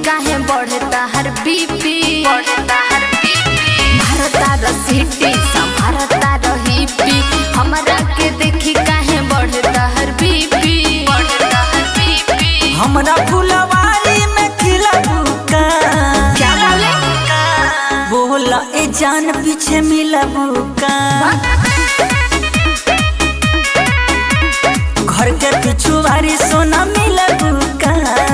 काहे बढ़ता हर बीपी भारता रसीटी संभारता रही पी हमरा के देखी काहे बढ़ता हर बीपी हमरा फुलवारी में खिला बुका क्या बोला ए जान पीछे मिला बुका घर के पिछुआरी सोना मिला बुका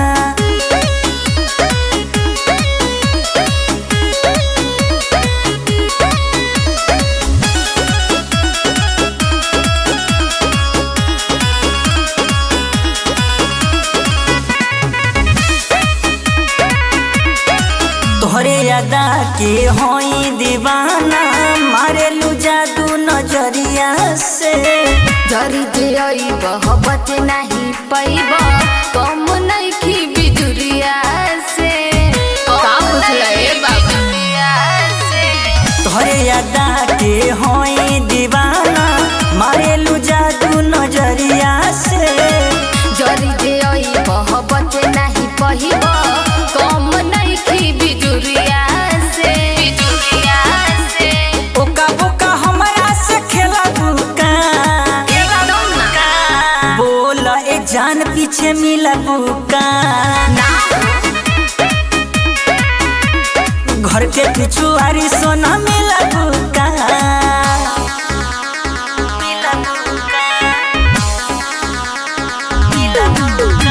तोहरे यादा के होई दीवाना मारे लू जादू नजरिया से जरी जे बहबत नहीं पैब कम नहीं की बिजुरिया से तोहरे यादा के होई दीवाना मारे लू जादू नजरिया से जरी जे बहबत नहीं पहिब कम नहीं की बिजुरिया से ओका बोका हमरा से खेला बुका बोला ए जान पीछे मिला बुका घर के पिछुआरी सोना मिला बुका मिला बुका मिला बुका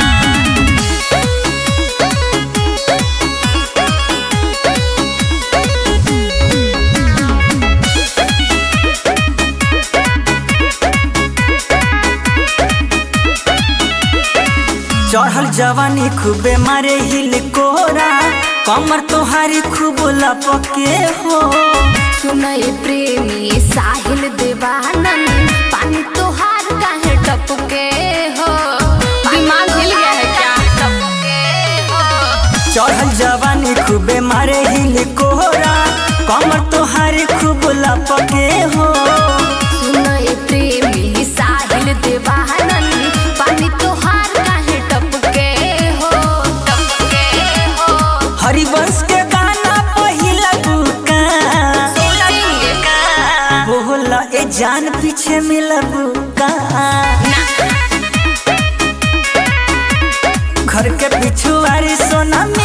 चढ़ल जवानी खूबे मारे हिल कोरा कमर तोहारी खूब लपके हो सुनई प्रेमी साहिल देवानंद पानी तोहार काहे टपके हो दिमाग हिल गया है क्या टपके हो चढ़ल जवानी खूबे मारे हिल कोरा कमर तोहारी खूब लपके हो सुनई प्रेमी साहिल देवानंद पानी तोहार काहे टपके हो हरिवंश के गाना पहिला बुका बोला ए जान पीछे मिला बुका घर के पिछुआरी सोना